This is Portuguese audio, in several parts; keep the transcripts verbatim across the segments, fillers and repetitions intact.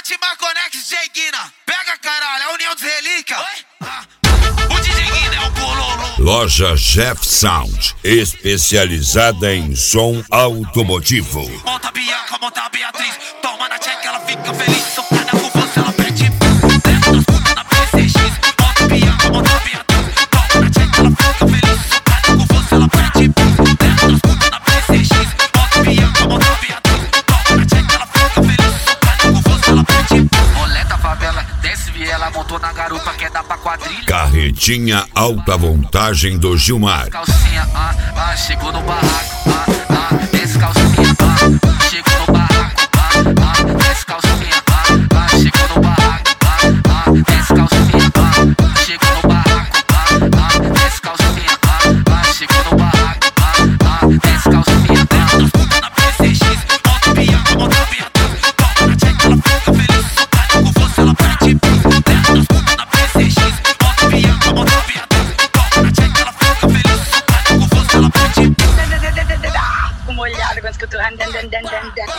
Pet Marconex, D J Guina. Pega, caralho, a união dos relíquias. Ah, o D J Guina é o bololô. Loja Jeff Sound, especializada em som automotivo. Monta Bianca, monta a Beatriz. Toma na check, ela fica feliz. Socada com você, ela pede. Leva nas putas na P C X. Monta Bianca, monta a Beatriz. Toma na check, ela fica feliz. Socada com você, ela pede. Leva nas putas na P C X. Monta Bianca, monta a Beatriz. Toma na check, ela fica feliz. Socada com você, ela pede. Roleta favela, desce viela, montou na garupa, quer dar pra quadrilha. Carretinha alta voltagem do Gilmar. Calcinha, ah, ah, chegou no barraco, ah, ah, desce calcinha, ah, chegou no barraco, ah, ah, desce calcinha, ah, ah, chegou no barraco, ah, ah, desce calcinha, ah, chegou no barraco, ah, ah, desce calcinha, ah, ah, chegou no barraco, ah, ah, desce calcinha, leva nas putas na P C X, monta Bianca, monta Beatriz, toma na check, ela fica feliz, socada com você, ela pede, leva nas putas na P C X, monta Bianca, monta Beatriz, toma na check, ela fica feliz, socada com você, ela pede. Molhado quando escuto dan dan dan dan dan.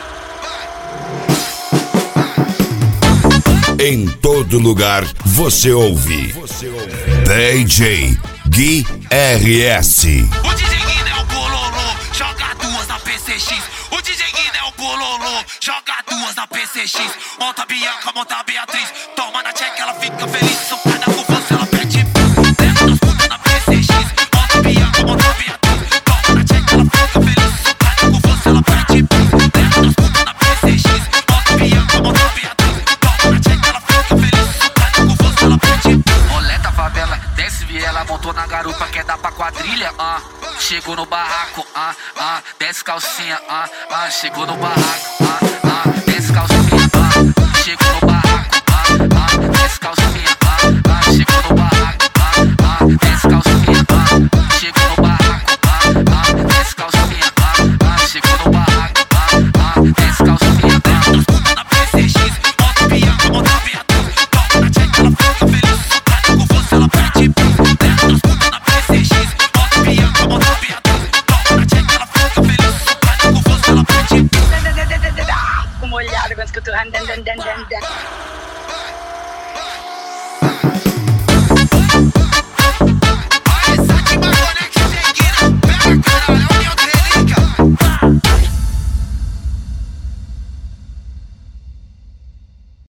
Em todo lugar você ouve. D J Gui R S. O D J Guina é o bololô, joga duas na P C X. O D J Guina é o bololô, joga duas na P C X. Monta Bianca, monta Beatriz, toma na check, ela fica feliz. Socada com você, ela pede. Leva nas putas na P C X. Monta Bianca, monta Beatriz, toma na check, ela fica feliz. Socada com você, ela pede. Leva nas putas na P C X. Monta Bianca, monta Beatriz, toma na check, ela fica feliz. Socada com você, ela pede. Roleta favela, desce viela, montou na garupa, quer dar pra quadrilha, ah. Chegou no barraco, ah, ah, desce calcinha, ah, ah, chegou no barraco, ah, ah, desce calcinha, ah, chegou no barraco, ah, ah, desce calcinha, ah, ah, chegou no barraco, ah, ah, desce calcinha, ah, chegou no barraco, ah, ah, desce calcinha, ah, ah, chegou no barraco, ah, ah, desce calcinha, leva nas putas na P C X, monta Bianca, monta Beatriz, toma na check, ela fica feliz, socada com você, ela pede, leva nas putas na P C X, monta Bianca, monta Beatriz, toma na check, ela fica feliz, socada com você, ela pede. Molhado quando escuto dan dan dan dan dan.